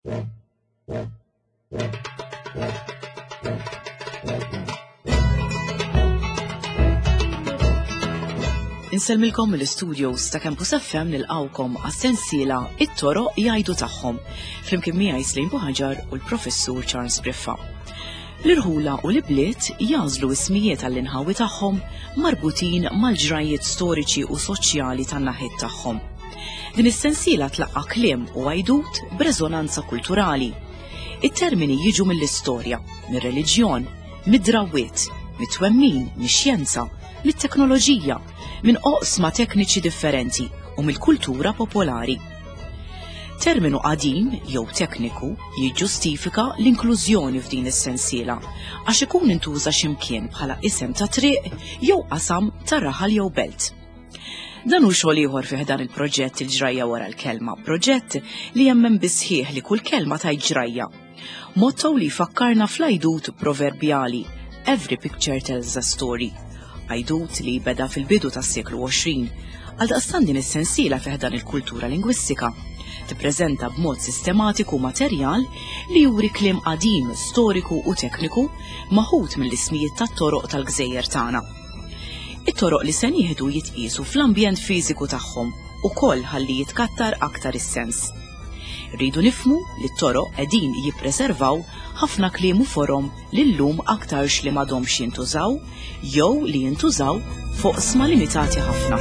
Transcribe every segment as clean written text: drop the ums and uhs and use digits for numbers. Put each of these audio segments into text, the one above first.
Inselmilkom mill-istudios ta' Campus FM nilqawkom għas-sensiela It-Toroq jgħidu tagħhom flimkien miegħi Slim Buħaġar u l-Professur Charles Briffa. L-irħula u l-ibliet jażlu ismijiet għall-inħawi tagħhom marbutin mal-ġrajiet storiċi u soċjali tan-naħiet tagħhom. Din is-sensiela tlaqqa kliem u għajdut b'reżonanza kulturali. It-termini jiġu mill-istorja, mir-reliġjon, mid-drawwiet, mit-twemmin, mix-xjenza, mit-teknoloġija, minn oqsma tekniċi differenti u mill-kultura popolari. Terminu qadim jew tekniku jiġġustifika l-inklużjoni f'din is-sensiela għax ikun intuża x'imkien bħala isem ta' triq jew qasam ta' raħal jew belt. Dan hu xogħol ieħor fih dan il-proġett il-ġrajja wara l-kelma, proġett li jemmen bisħieħ li kull kelma tgħid ġrajja. Motto li jfakkarna fl-għajdut proverbjali Every picture tells a story. Għajdut li beda fil-bidu tas-seklu 20, għaldaqstant din is-sensiela fih dan il-kultura lingwistika tippreżenta b'mod sistematiku materjal li juri kliem qadim, storiku u tekniku maħud mill-ismijiet tat-toroq tal-gżejjer tagħna. It-toroq li se nieħdu jitqisu fl-ambjent fiżiku tagħhom ukoll ħalli jitkattar aktar is-sens. Rridu nifhmu li t-toroq qegħdin jippreservaw ħafna kliem u forom li llum aktarx li m'għadhomx jintużaw jew li jintużaw fuq sma limitati ħafna.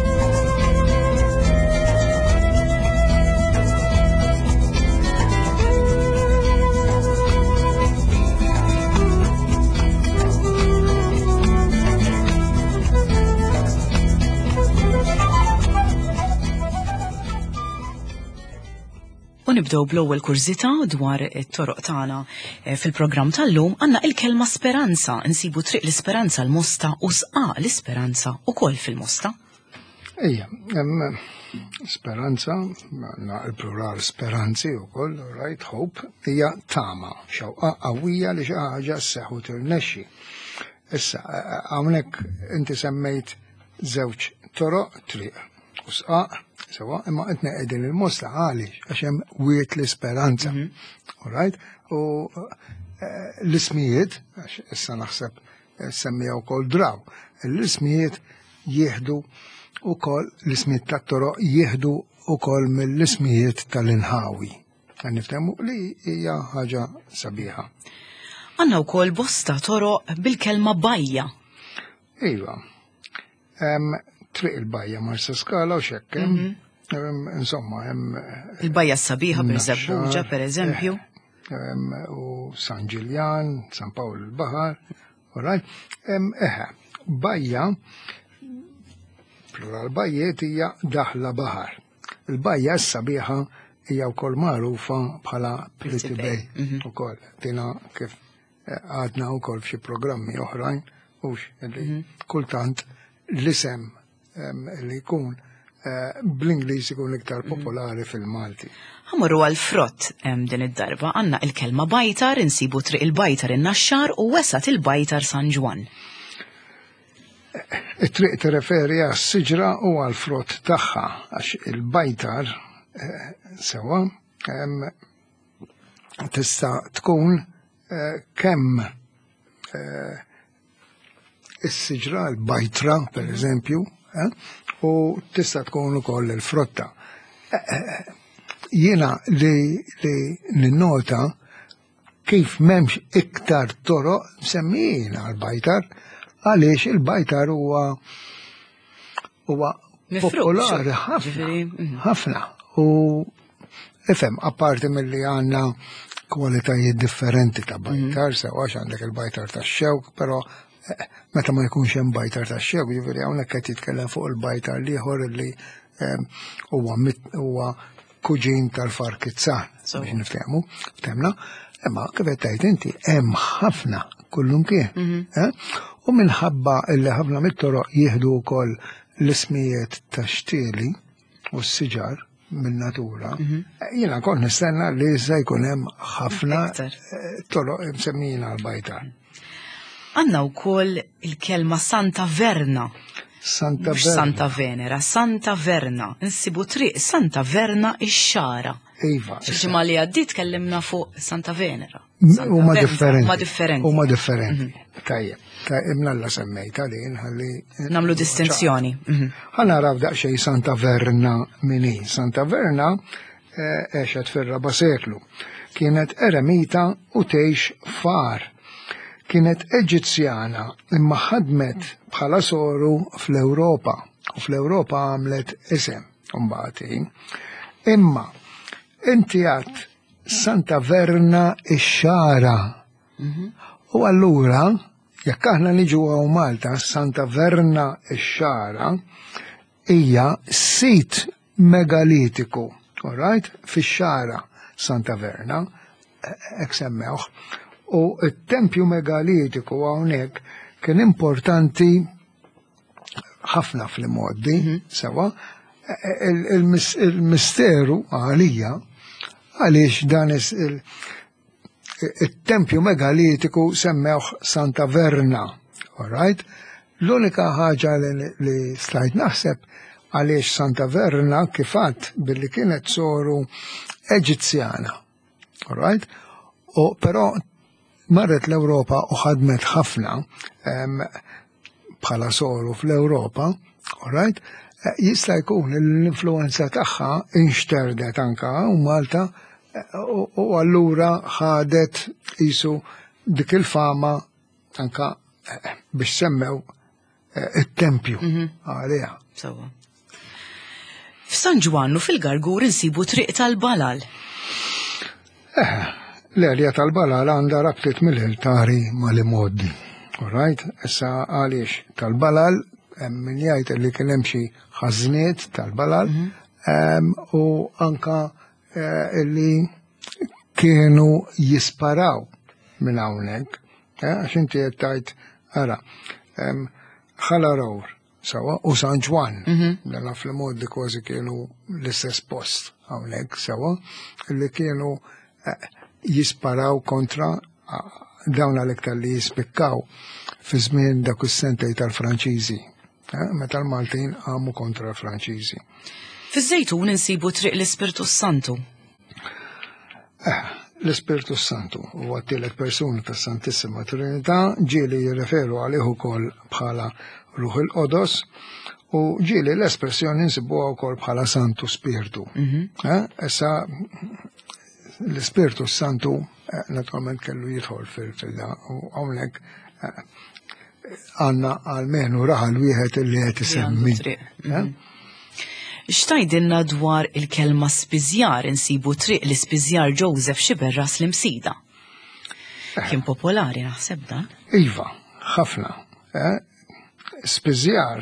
U nibdew bl-ewwel kurzita dwar it-toroq tagħna fil-programm tal-lum għandna il-kelma speranza, insibu triq l-isperanza l-Mosta u sqa l-isperanza ukoll fil-Mosta. Ejja, speranza, il-plural speranzi ukoll, right, hope, hija tama, xewqa qawwija li xi ħaġa sseħħ u tirnexxi. Issa, hawnhekk inti semmejt żewġ toroq triq u sqa sewa, imma qed neqegħdin il-Mosta għaliex għax hemm wiet l-isperanza. Alright? U l-ismijiet, għax issa naħseb semmija wkoll draw, l-ismijiet jieħdu wkoll l-ismijiet tat-toroq jieħdu wkoll mill-ismijiet tal-inħawi. Niftehmu li hija ħaġa sabiħa. Għandna wkoll bosta toroq bil-kelma bajja. Iva. Triq il-bajja Marsa Skala u xekkem, insomma, il-bajja sabiħa per Zabbuġa, per eżempju. U San Ġiljan, San Pawl il-Bahar, bajja, plural bajjiet hija daħla bahar. Il-bajja sabiħa hija wkoll magħrufa bħala Pretty Bay ukoll. Tina kif għadna wkoll f'xi programmi oħrajn kultant l-isem li jkun bl-Ingliż ikun iktar popolari fil-Malti. Ħamorru għal-frott din id-darba għandna il-kelma bajtar, insibu triq il-bajtar in-Naxxar u wesat il-bajtar San Ġwan. It-triq tirreferi għas-siġra u għal-frott tagħha għax il-bajtar sewa tista' tkun kemm is-siġra l-bajtra pereżempju u tista' tkun ukoll il-frotta. Jiena li ninnota kif m'hemmx iktar toroq msemmijin għall-bajtar għaliex il-bajtar huwa popolari ħafna u ifhem apparti milli għandna kwalitajiet differenti ta' bajtar, sewax għandek il-bajtar tax-xewk, però meta ma jkunx hemm bajtar tax-xewk, jiġifieri hawnhekk qed jitkellem fuq il-bajtar ieħor li huwa kuġin tal-farkizzan, biex niftehmu, ftemna, imma kif qed tgħid inti hemm ħafna kullum kien. U minħabba li ħafna mit-toroq jieħdu wkoll l-ismijiet tax-xtieli u s-siġar min-natura, jiena kont nistenna li issa jkun hemm ħafna toroq msemmijin għall-bajtar. Għandna wkoll il-kelma Santa Verna. Santa Venera, Santa Verna, nsibu triq Santa Verna ix-xara. Iva. Ġimgħa li għaddiet kellimna fuq Santa Venera. Huma differenti. Huma differenti. Tajjeb. Imnalla semmejta din ħalli. Namlu distinzjoni. Ħana naraw daqsxejn Santa Verna minni. Santa Verna għexet fir-raba' seklu. Kienet eremita u tgħix far. Kienet Eġizzjana imma ħadmet bħala soru fl-Ewropa u fl-Ewropa għamlet isem mbagħad. Imma inti għad Santa Verna ix-xara. U allura jekk aħna niġu għaw Malta Santa Verna ix-xara hija sit megalitiku, all right, fix-xara Santa Verna, hekk semmewh. U il-tempju megalitiku hawnhekk kien importanti ħafna fl-modi, sewa, il-misteru għalija għaliex dan il-tempju megalitiku semmewh Santa Verna, all right? L-unika ħaġa li stajt naħseb għaliex Santa Verna kifat billi kienet soru Eġizzjana, all right? U però marret l-Ewropa u ħadmet ħafna bħala soru fl-Ewropa, all right? Jista' jkun l-influenza tagħha inxterdet anka u Malta u allura ħadet qisu dik il-fama anka biex semmew it-tempju għaliha. F'San Ġwannu fil-Gargur insibu triq tal-Balal. L-erja tal-Balal għandha rabtiet mill-ħiltari mal-imoddi. All right? Issa għaliex tal-Balal min jgħid li kien hemm xi ħażniet tal-Balal u anka li kienu jisparaw minn hawnhekk. Għax inti qed tgħid ara Ħalarawr sewa u San Ġwan. Dan fl-modi kważi kienu l-istess post hawnhekk sewa li kienu jisparaw kontra dawn l-iktar li jispikkaw fi żmien dak is-sentej tal-Franċiżi. Meta l-Maltin għamu kontra l-Franċiżi. Fiż-Żejtun insibu triq l-Ispirtu Santu. L-Ispirtu Santu huwa t-tielet persuna tas-Santissima Trinità, ġieli jirreferu għalih ukoll bħala Ruħ il-Qodos u ġieli l-espressjoni nsibuha wkoll bħala Santu Spiritu. Issa l-Ispirtu Santu naturalment kellu jidħol fil-da u hawnhekk għandna għalmenu raħal wieħed li qed isemmi. X'tajdilna dwar il-kelma spiżjar insibu triq li Spiżjar Joseph Xiberras l-Imsida. Kien popolari naħseb dan? Iva, ħafna. Spiżjar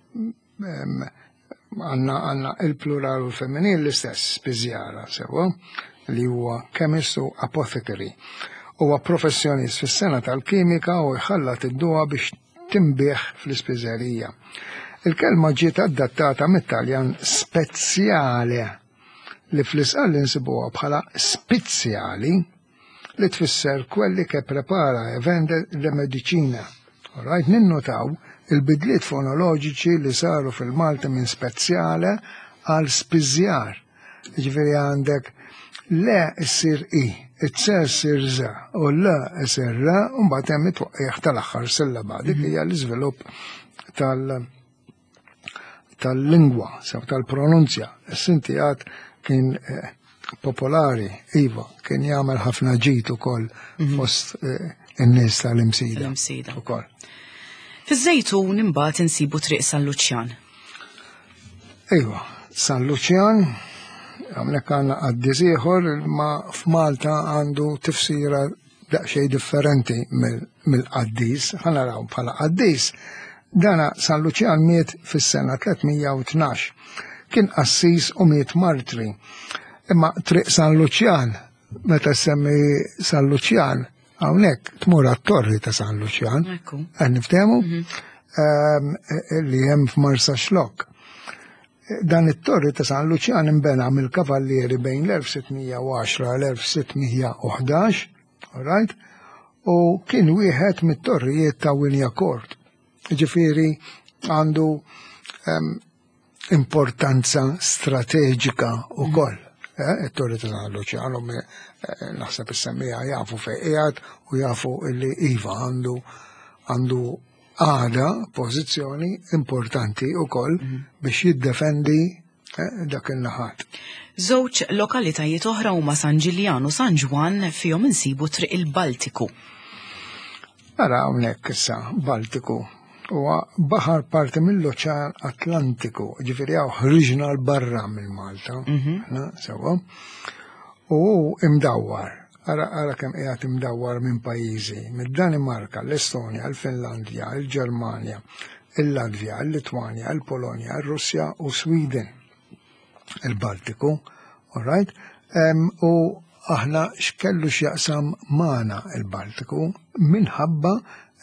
għandna il-plural u l-femminil l-istess spiżjara sewa li huwa chemist u apothecary. Huwa professjonist fis-sena tal-kimika u jħallat id-duwa biex timbieħ fl-ispiżerija. Il-kelma ġiet adattata mit-Taljan spezzjale li fl-isqal insibuha bħala spizzjali li tfisser quelli che prepara e vende le medicina. Alright, ninnotaw il-bidliet fonoloġiċi li saru fil-Malti minn spezzjale għal spiżjar. Ġifieri għandek le issir i, it-ser sir za u le issir ra u mbagħad hemm it-twaqqih tal-aħħar sillaba. Dik hija l-iżvilupp tal-lingwa, tal-pronunzja. Is-sinti għad kien popolari, iva, kien jagħmel ħafna ġid ukoll fost in-nies tal-Imsida. Ukoll. Fiż-Żejtun imbagħad insibu triq San Luċjan. Iva, San Luċjan, hawnhekk għandna qaddies ieħor ma f'Malta għandu tifsira daqsxejn differenti mill-qaddis. Ħanaraw bħala qaddis. Dana San Luċjan miet fis-sena 312. Kien qassis u miet martri. Imma triq San Luċjan, meta semmi San Luċjan, hawnhekk tmur għat-torri ta' San Luċjan. Niftehmu? Li hemm f'Marsa Xlok. Dan it-torri ta' San Luċjan imbena mill-kavallieri bejn l-1610 l-1611, all right? U kien wieħed mit-torrijiet ta' Winja Court. Ġifieri għandu importanza strateġika wkoll. it-torri tal-oċeanu naħseb is-semmija jafu fejn qiegħed u jafu li iva għandu għada pożizzjoni importanti wkoll biex jiddefendi dak il-naħat. Żewġ lokalitajiet oħra huma San Ġiljan u San Ġwan fihom insibu triq il-Baltiku. Ara hawnhekk issa Baltiku huwa baħar parti mill-Oċean Atlantiku, ġifieri hawn ħriġna l barra mill-Malta, sewwa. U imdawwar. Ara kemm qiegħed imdawwar minn pajjiżi, mid-Danimarka, l-Estonja, l-Finlandja, il-Ġermanja, il-Latvja, il-Litwanja, il-Polonja, il-Russja u Sweden. Il-Baltiku, all right? U aħna x'kellu x'jaqsam magħna il-Baltiku minħabba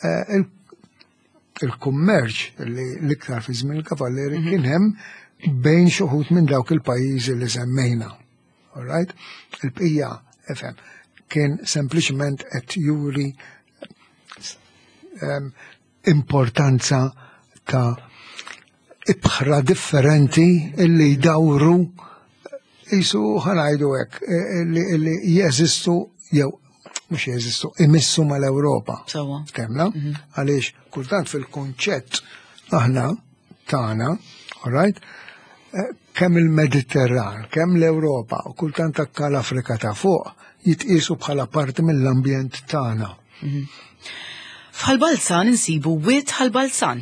il-kummerċ li l-iktar fi żmien il-kavalleri kien hemm bejn xi wħud minn dawk il-pajjiżi li semmejna. All right? Il-bqija FM kien sempliċement qed juri importanza ta' ibħra differenti illi jdawru jisu ħanajdu hekk li jeżistu jew mhux jeżistu imissu mal-Ewropa. Ftemna? Għaliex kultant fil-kunċett aħna tagħna, all right? Kemm il-Mediterran, kemm l-Ewropa u kultant akka l-Afrika ta' fuq jitqisu bħala parti mill-ambjent tagħna. F'Ħalbalzan insibu wied Ħalbalzan.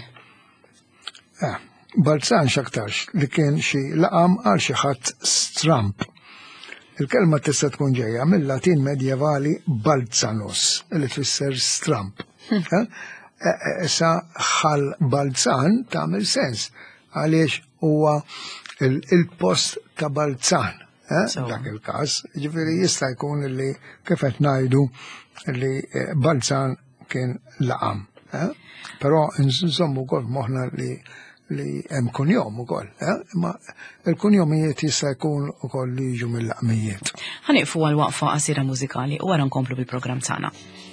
Balzan x'aktarx li kien xi laqam għal xi ħadd stramp. Il-kelma tista' tkun ġejja mill-Latin medjevali balzanus, li tfisser stramp. Issa Ħalbalzan tagħmel sens għaliex huwa il-post ta' Balzan, dak il-każ, ġifieri jista' jkun li kif qed ngħidu li Balzan kien laqam. Però insommu wkoll moħħna li hemm kunjom ukoll, imma il-kunjomijiet jista' jkun ukoll li jiġu mill-laqmijiet. Ħanieqfu għal waqfa qasira mużikali u wara nkomplu bil-programm tagħna.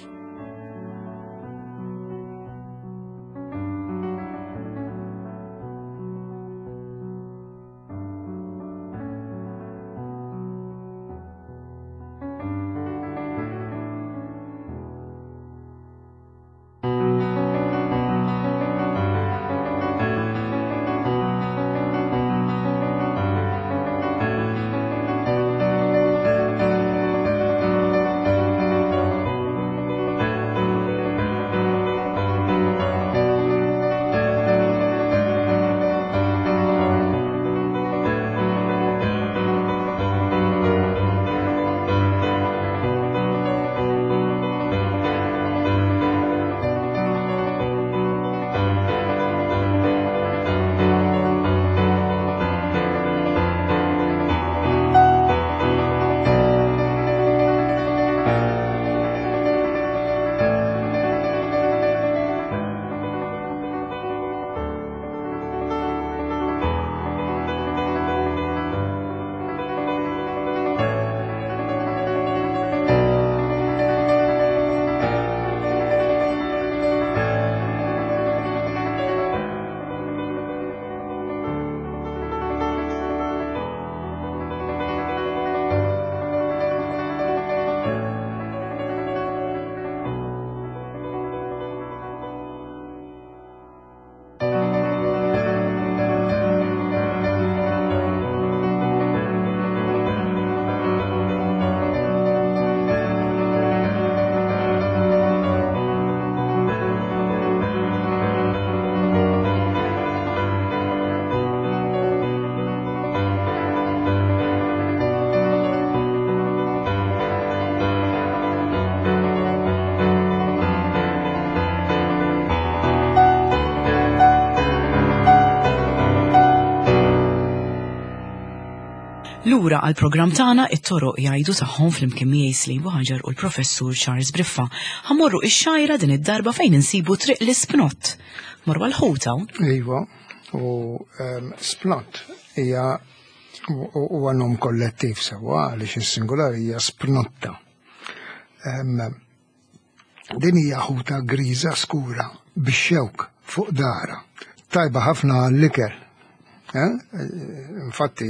Lura għal program tagħna it-toroq jgħidu tagħhom fl-imkien miegħi Slim Ħaġar u l-professur Charles Briffa. Ħammorru ix-xajra din id-darba fejn insibu triq l-Spnott. Morwa l-ħuta. Iva, u Spnott hija huwa nom kollettiv sewwa għaliex is-singolari hija Spnotta. Din hija ħuta griża skura bix-xewk fuq dara tajba ħafna l-ikel. Infatti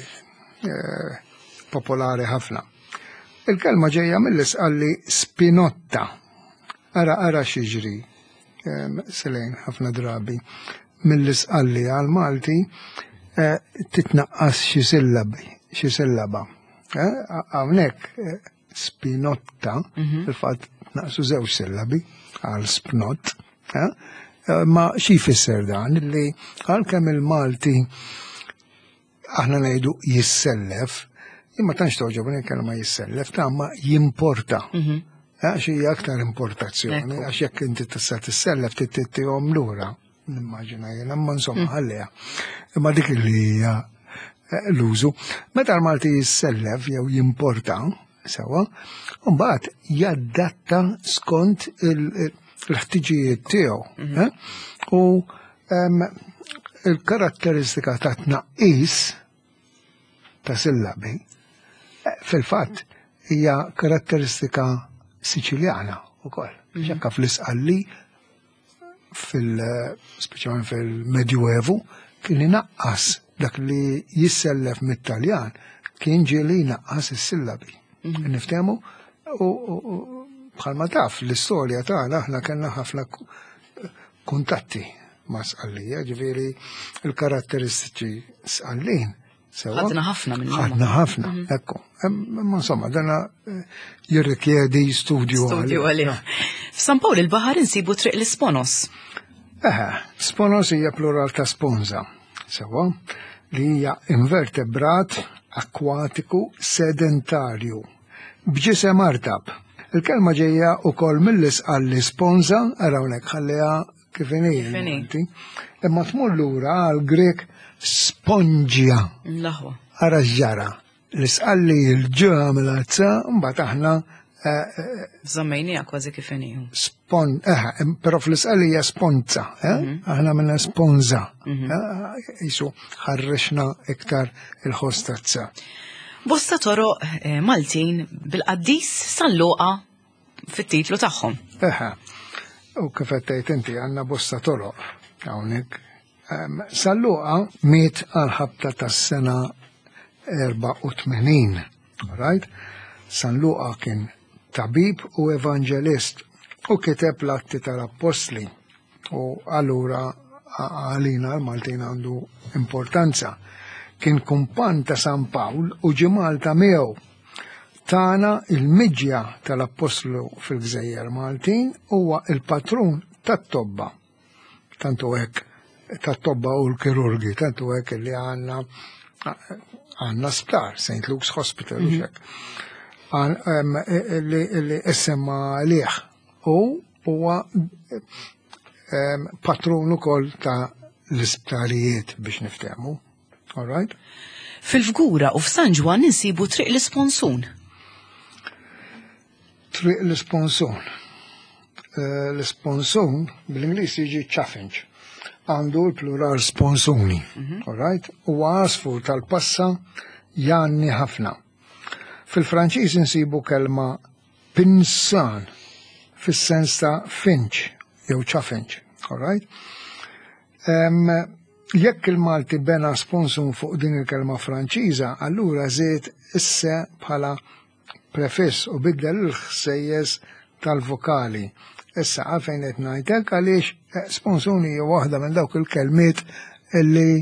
popolari ħafna. Il-kelma ġejja mill-isqalli spinotta. Ara xiġri, selejn ħafna drabi, mill-isqalli għal-Malti titnaqqas xi sillaba. Hawnhekk spinotta, il-fatt naqsu żewġ sillabi għal spnott, ma xi jfisser dan li għalkemm il-Malti aħna ngħidu jissellef, imma tantx toġobni kelma jissellef, ma jimporta. Għax hija aktar importazzjoni, għax jekk inti tista' tissellef tittihom lura, nimmaġina jiena, imma insomma ħalliha. Imma dik li hija l-użu. Meta l-Malti jissellef jew jimporta, sewa, mbagħad jaddatta skont l-ħtiġijiet tiegħu. U il-karatteristika ta' tnaqqis ta' sillabi fil-fatt hija karatteristika Siċiljana ukoll. Ġekka fl-isqalli speċjalment fil-Medjuevu kien inaqqas dak li jissellef mit-Taljan kien ġieli jnaqqas is-sillabi. Niftehmu u bħalma taf l-istorja tagħna aħna kellna ħafna kuntatti ma' sqallija, ġifieri il-karatteristiċi sqallin. Ħadna ħafna minn ħadna ħafna, ekku. Insomma, dana jirrikjedi studju għalih. F'San Pawl il-Baħar insibu triq l-Sponos. Sponos hija plural ta' sponza, sewa, li hija invertebrat akwatiku sedentarju b'ġisem artab. Il-kelma ġejja wkoll mill-isqalli sponza, hawnhekk ħalliha kif inhi. Imma tmur lura għal-Grek sponġja. Ara ġara. L-isqalli l-ġuha mill-azza, mbagħad aħna żammejnija kważi kif inhi. Però fl-isqalli hija sponza, aħna minna sponza. Isu ħarrexna iktar il-ħostazza. Bosta toroq Maltin bil-qaddis San-Luqa fit-titlu tagħhom. U kif qed tgħid inti għandna bosta toroq hawnhekk. San-Luqa miet għal-ħabta tas-sena 84. Right? San-Luqa kien tabib u evanġelist u kiteb l-Atti tal-Apostli. U allura għalina l-Maltin għandu importanza. Kien kumpan ta' San Pawl u ġimalta miegħu tana il-miġja tal-Apostlu fil-Gżejjer Maltin huwa il-patrun tat-tobba. Tantu hekk tat-tobba u l-kirurgi, tantu hekk li għandna sptar, St. Luke's Hospital, li issemma liħ. U huwa patrun ukoll ta' l-isptarijiet biex niftehmu. All right? Fil-Fgura u f'San Ġwan insibu triq l-Isponsun. Triq l-Isponsun. L-Isponsun bil-Ingliż jiġi chaffinch. Għandu l-plural sponsuni. All right? U għasfur tal-passa janni ħafna. Fil-Franċiż insibu kelma pinsan fis-sens ta' finch jew chaffinch. All right? Jekk il-Malti bena sponsun fuq din il-kelma Franċiża, allura żied issa bħala prefiss u biddel il-ħsejjes tal-vokali. Issa għalfejn qed ngħidlek għaliex sponsuni hija waħda minn dawk il-kelmiet illi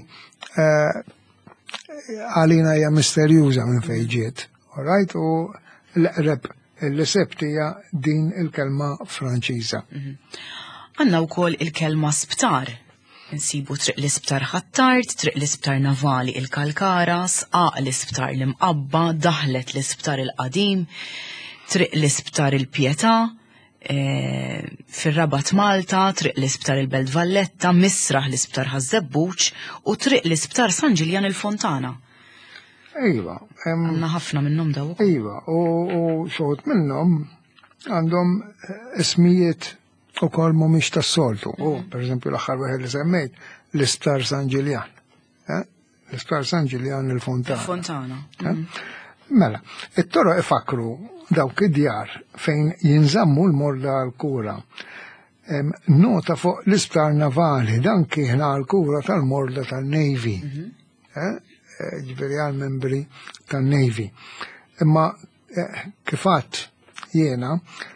għalina hija misterjuża minn fejn ġiet. All right? U l-qreb li sebt hija din il-kelma Franċiża. Għandna wkoll il-kelma sptar. Insibu triq l-isptar ħattart, triq l-isptar navali il-Kalkara, sqaq l-isptar l-imqabba, daħlet l-isptar il-qadim, triq l-isptar il-Pietà, fil-Rabat Malta, triq l-isptar il-Belt Valletta, misraħ l-isptar ħazzebbuċ u triq l-isptar San Ġiljan il-Fontana. Iva. Għanna ħafna minnom daw. Iva, u xogħod minnhom għandhom ismijiet u kol mumiex tas-soltu. Per eżempju l-aħħar weħed li semmejt l-Isptar San Ġiljan. L-Isptar San Ġiljan il-Fontana. Mela, it-toroq ifakru dawk id-djar fejn jinżammu l-morda għal-kura. nota fuq l-isptar navali, dan kien għal-kura tal-morda tal-Navy. Ġifieri għal-membri tal-Navy. Imma kifat jiena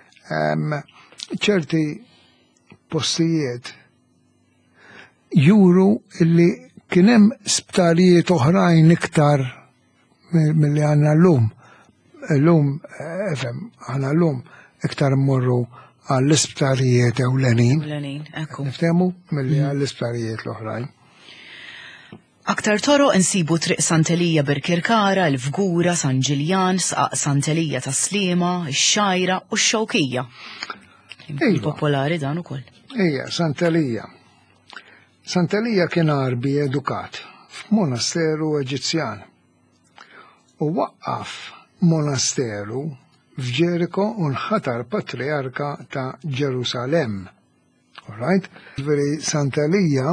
ċerti postijiet juru illi kienem sptarijiet oħrajn iktar mill-li għanna l-lum. L-lum, għanna l-lum iktar morru għall-isptarijiet ewlenin. Niftemu mill-li għall-isptarijiet l-oħrajn. Aktar toro insibu triq Santelija Birkirkara, l-Fgura, San Ġiljan, Sqaq Santelija ta' Sliema, x-Xajra u x-Xewkija. Popolari dan ukoll. Ija, Santelija. Santelija kien arbi edukat f'monasteru Eġizzjan u waqqaf monasteru f'Ġeriko u nħatar patriarka ta' Ġerusalem. All right? Veri Santelija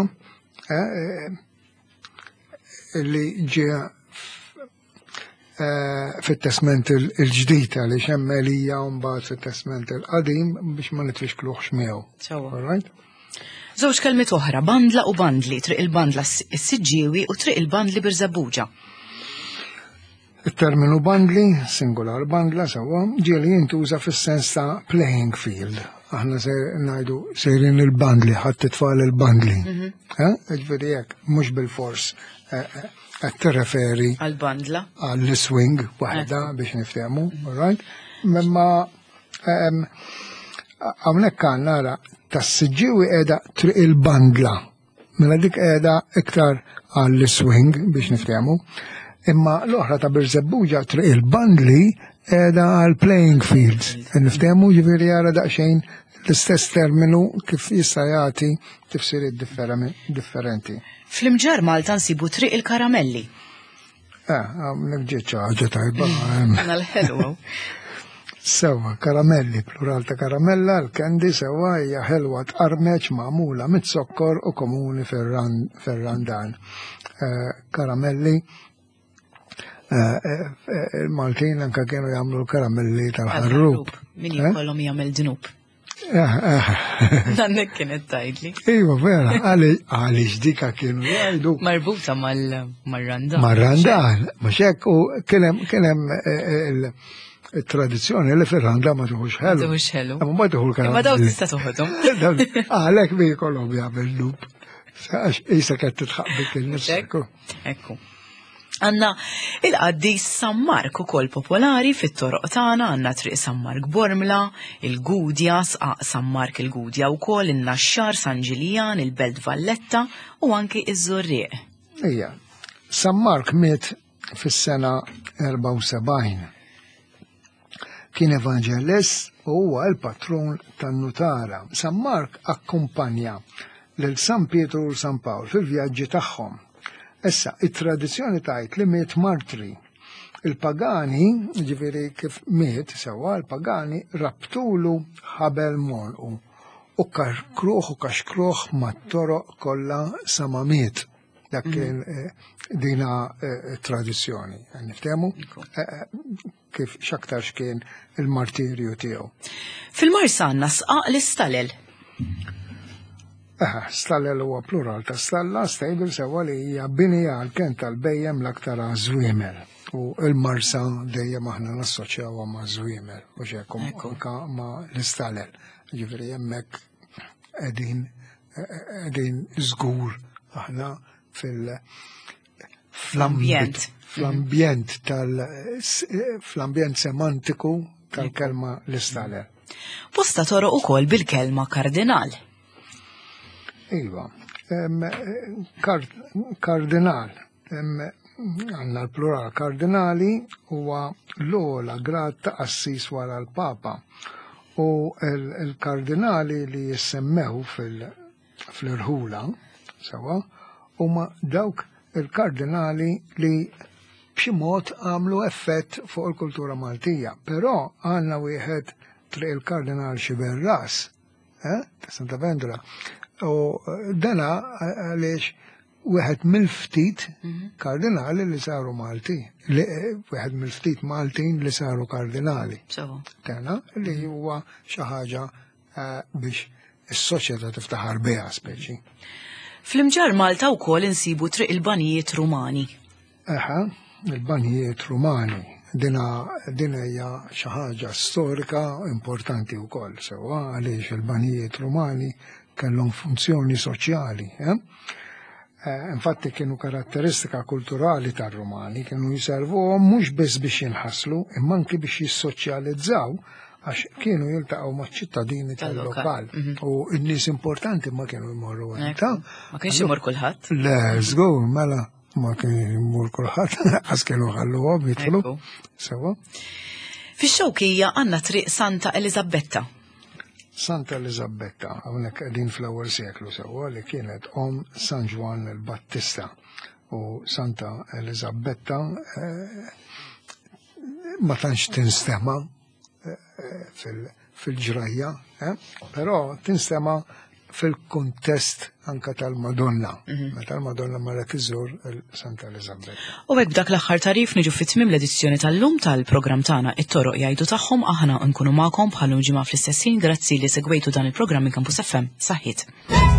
li ġie fit-testament il-ġdid li xemmelija u mbagħad fit-testament il-qadim biex ma nitfixkluħx miegħu. All right? Żewġ kelmiet oħra, bandla u bandli, triq il-bandla s-Siġġiewi u triq il-bandli Birżebbuġa. Il-terminu bandli, singular bandla sewwa, ġieli jintuża fis-sens ta' playing field. Aħna ngħidu sejrin il-bandli, ħadd titfal il-bandli. Ġifieri hekk, mhux bil-fors qed tirreferi għall-bandla għall-swing waħda biex niftehmu, all right? Imma hawnhekk għandna nara tas-Siġġiewi qiegħda triq il-bandla. Mela dik qiegħda iktar għall-swing biex niftehmu. Imma l-oħra ta' Birżebbuġa triq il-bandli qiegħda għall-playing fields. Niftehmu ġifieri ara daqsxejn l-istess terminu kif jista' jagħti tifsiriet differenti. Fl-Imġar Malta nsibu triq il-karamelli. Nibġiet ħaġa tajba. Għana l-ħelwa. Sewa, karamelli, plural ta' karamella, l-kendi sewa hija ħelwa tqarmeċ magħmula mit-sokkor u komuni fir-randan. Karamelli, il-Maltin anke kienu jagħmlu l-karamelli tal-ħarrub. Min jkollhom jagħmel dnub. Dannek kienet tajdli. Iva, vera, għalix dika kienu jgħidu. Marbuta mal-randan. Mal-randan, mux hekk u kienem il-tradizzjoni li fil-randan ma tuħux ħelu. Ma tuħux ħelu. Ma tuħu l-karam. Ma daw tista tuħodhom. Għalek mi kollom jgħamil dub. Isa kett titħabbik il-nifsek. Ekku. Għanna il-qaddis San Mark ukoll popolari fit-toroq tagħna, għandna triq San Mark Bormla, il-Gudja, Sqaq San Mark il-Gudja wkoll, in-Naxxar, San Ġiljan, il-Belt Valletta u anki iż-Żurrieq. Ija, San Mark miet fis-sena 74. Kien evanġelist u huwa l-patrun tan-Nutara. San Mark akkumpanja lil San Pietru u San Pawl fil-vjaġġi tagħhom. Issa, it-tradizzjoni tajt li miet martri. Il-pagani, ġifiri kif miet, sewa, il-pagani rabtulu ħabel monqu u karkruħ u kaxkruħ mat-toroq kollha sama miet. Dak kien dina tradizzjoni. Niftehmu kif x'aktarx kien il-martirju tiegħu. Fil-Marsanna Sqaq l-istalel. Stallel huwa plural ta' stalla, stable sewa li hija bini għal-ken tal-bejjem l-aktar żwiemel. U il-marsa dejjem aħna nassoċjawha ma' żwiemel, u xekkum anka ma' l-istalel. Ġifieri hemmhekk qegħdin żgur aħna fl-ambjent semantiku tal-kelma l-istalel. Bosta toroq ukoll bil-kelma kardinal. Iva, kardinal, għanna l-plural kardinali huwa l-ola grad ta' assis wara l-Papa u l-kardinali li jissemmew fil-irħula, sawa, huma dawk il-kardinali li b'xi mod għamlu effett fuq il-kultura Maltija, però għanna wieħed triq il-kardinal Xiberras, ta' Santa Vendula. U dana għaliex wieħed mill-ftit kardinali li saru Malti, wieħed mill-ftit Maltin li saru kardinali. Dana li huwa xi ħaġa biex is-soċjetà tiftaħar biha speċi. Fl-imġar Malta wkoll insibu triq il-banijiet Rumani. Eħa, il-banijiet Rumani. Din hija xi ħaġa storika importanti wkoll sewwa għaliex il-banijiet Rumani kellhom funzjoni soċjali. Infatti kienu karatteristika kulturali tar-Rumani, kienu jiservuhom mhux biss biex jinħasslu, imma anki biex jissoċjalizzaw għax kienu jiltaqgħu maċ-ċittadini tal-lokal. U n-nies importanti ma kienu jmorru għenta. Ma kienx imur kulħadd. Le, żgur, mela ma kien jmur kulħadd, għas kienu ħalluhom jidħlu. Sewa. Fix-Xewkija għandna triq Santa Elisabetta. Santa Elisabetta, hawnhekk qegħdin fl-ewwel seklu sewwa li kienet San Juan il-Battista u Santa Elisabetta ma tantx tinstema fil-ġrajja, però tinstema fil-kuntest anka tal-Madonna. Meta l-Madonna marret iżżur Santa Elisabetta. U hekk b'dak l-aħħar tarif niġu fit-tmiem l-edizzjoni tal-lum tal-programm tagħna it-toroq jgħidu tagħhom aħna nkunu magħkom bħalhom ġimgħa fl-istess ħin grazzi li segwejtu dan il-programm minn Campus FM. Saħħit.